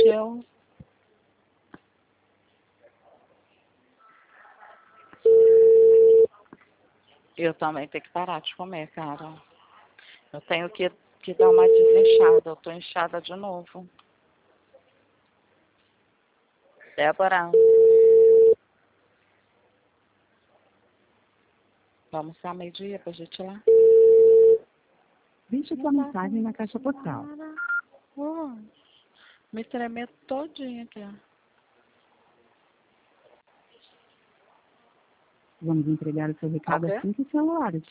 Eu também tenho que parar de comer, cara. Eu tenho que dar uma desinchada. Eu tô inchada de novo. Débora. Vamos ser a meio-dia pra gente ir lá. Deixe sua mensagem na caixa postal. Me tremer todinha aqui. Vamos entregar o seu recado às 5 horas.